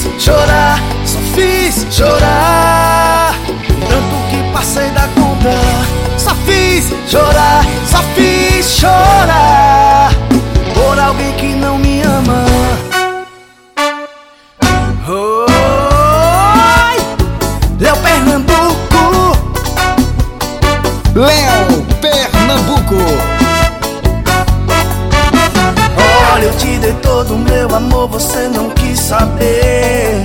fiz chorar, só fiz chorar. Tanto que passei da conta. Só fiz chorar, só fiz chorar por alguém que não me ama. Oi, Léo Pernambuco. Léo Pernambuco. Olha, eu te dei todo o meu amor, você não quis saber.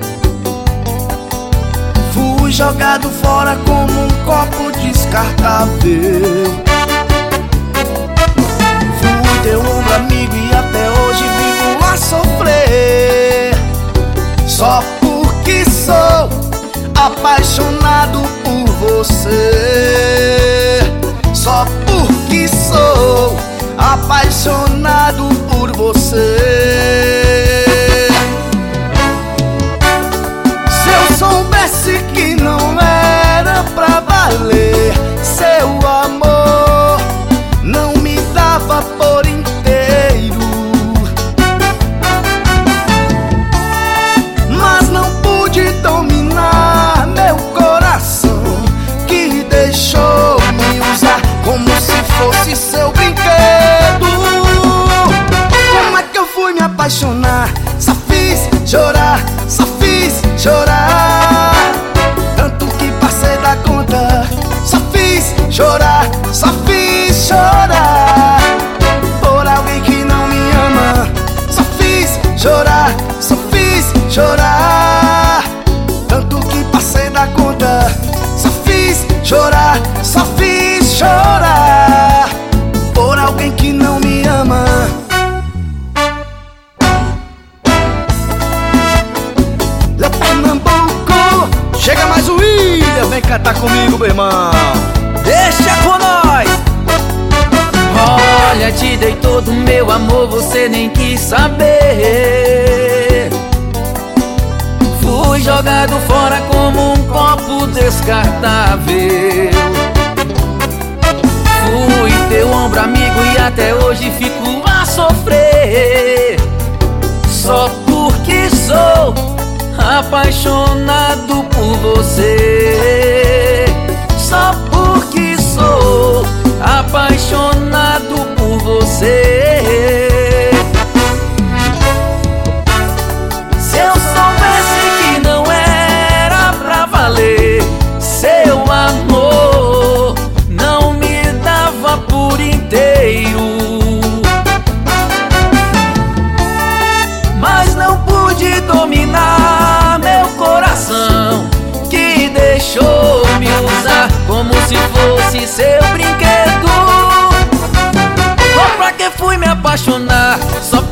Fui jogado fora como um copo descartável. Fui teu ombro amigo e até hoje vivo a sofrer. Só porque sou apaixonado por você. Só porque sou apaixonado por você. Se eu soubesse que não era pra valer, seu amor não me dava por inteiro. Mas não pude dominar meu coração, que deixou me usar como se fosse seu brinquedo. Como é que eu fui me apaixonar? Só fiz chorar, só fiz chorar. Tanto que passei da conta. Só fiz chorar, só fiz chorar por alguém que não me ama. Só fiz chorar, só fiz chorar. Tanto que passei da conta. Só fiz chorar, só fiz chorar por alguém que não me ama. Léo Pernambuco. Chega mais o William, vem cantar comigo, meu irmão. Deixa com nós. Olha, te dei todo o meu amor, você nem quis saber. Fui jogado fora como um copo descartável. Fui teu ombro amigo e até hoje fico a sofrer. Só porque sou apaixonado por você. Só porque sou apaixonado por você. Se eu soubesse que não era pra valer, seu amor não me dava por inteiro. Mas não pude dominar meu coração, que deixou me usar como se fosse seu brinquedo. Oh, pra que fui me apaixonar? Só